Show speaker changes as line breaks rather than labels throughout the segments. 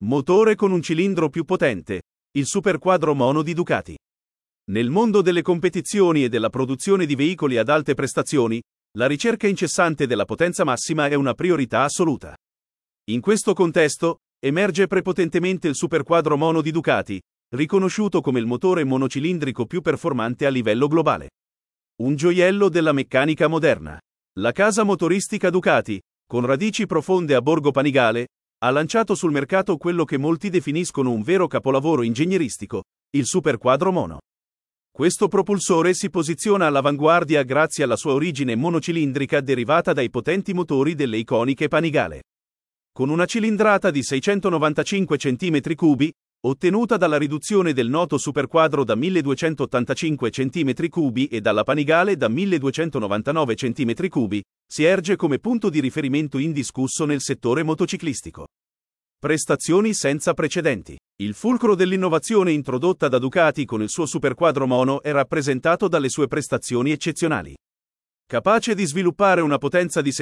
Motore con un cilindro più potente. Il superquadro mono di Ducati. Nel mondo delle competizioni e della produzione di veicoli ad alte prestazioni, la ricerca incessante della potenza massima è una priorità assoluta. In questo contesto, emerge prepotentemente il superquadro mono di Ducati, riconosciuto come il motore monocilindrico più performante a livello globale. Un gioiello della meccanica moderna. La casa motoristica Ducati, con radici profonde a Borgo Panigale, ha lanciato sul mercato quello che molti definiscono un vero capolavoro ingegneristico, il superquadro mono. Questo propulsore si posiziona all'avanguardia grazie alla sua origine monocilindrica derivata dai potenti motori delle iconiche Panigale. Con una cilindrata di 695 cm3, ottenuta dalla riduzione del noto superquadro da 1285 cm3 e dalla Panigale da 1299 cm3, si erge come punto di riferimento indiscusso nel settore motociclistico. Prestazioni senza precedenti. Il fulcro dell'innovazione introdotta da Ducati con il suo superquadro mono è rappresentato dalle sue prestazioni eccezionali. Capace di sviluppare una potenza di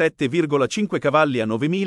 77,5 cavalli a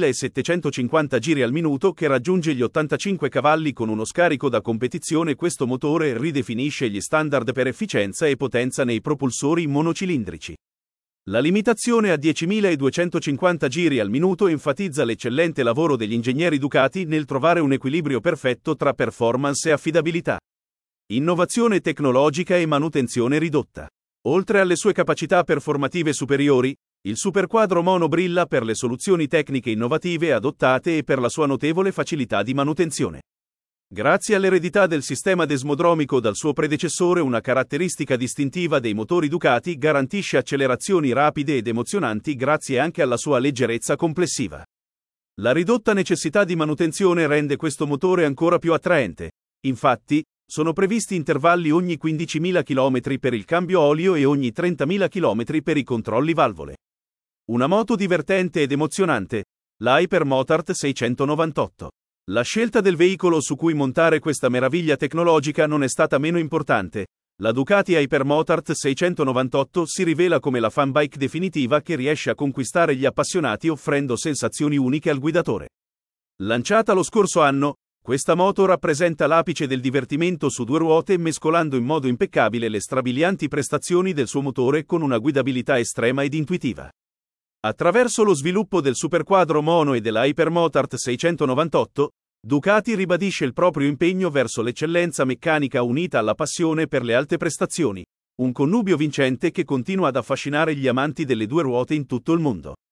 9750 giri al minuto che raggiunge gli 85 cavalli con uno scarico da competizione, questo motore ridefinisce gli standard per efficienza e potenza nei propulsori monocilindrici. La limitazione a 10.250 giri al minuto enfatizza l'eccellente lavoro degli ingegneri Ducati nel trovare un equilibrio perfetto tra performance e affidabilità. Innovazione tecnologica e manutenzione ridotta. Oltre alle sue capacità performative superiori, il superquadro mono brilla per le soluzioni tecniche innovative adottate e per la sua notevole facilità di manutenzione. Grazie all'eredità del sistema desmodromico dal suo predecessore, una caratteristica distintiva dei motori Ducati, garantisce accelerazioni rapide ed emozionanti grazie anche alla sua leggerezza complessiva. La ridotta necessità di manutenzione rende questo motore ancora più attraente. Infatti, sono previsti intervalli ogni 15.000 km per il cambio olio e ogni 30.000 km per i controlli valvole. Una moto divertente ed emozionante, la Hypermotard 698. La scelta del veicolo su cui montare questa meraviglia tecnologica non è stata meno importante. La Ducati Hypermotard 698 si rivela come la fanbike definitiva che riesce a conquistare gli appassionati offrendo sensazioni uniche al guidatore. Lanciata lo scorso anno, questa moto rappresenta l'apice del divertimento su due ruote, mescolando in modo impeccabile le strabilianti prestazioni del suo motore con una guidabilità estrema ed intuitiva. Attraverso lo sviluppo del superquadro mono e della Hypermotard 698, Ducati ribadisce il proprio impegno verso l'eccellenza meccanica unita alla passione per le alte prestazioni, un connubio vincente che continua ad affascinare gli amanti delle due ruote in tutto il mondo.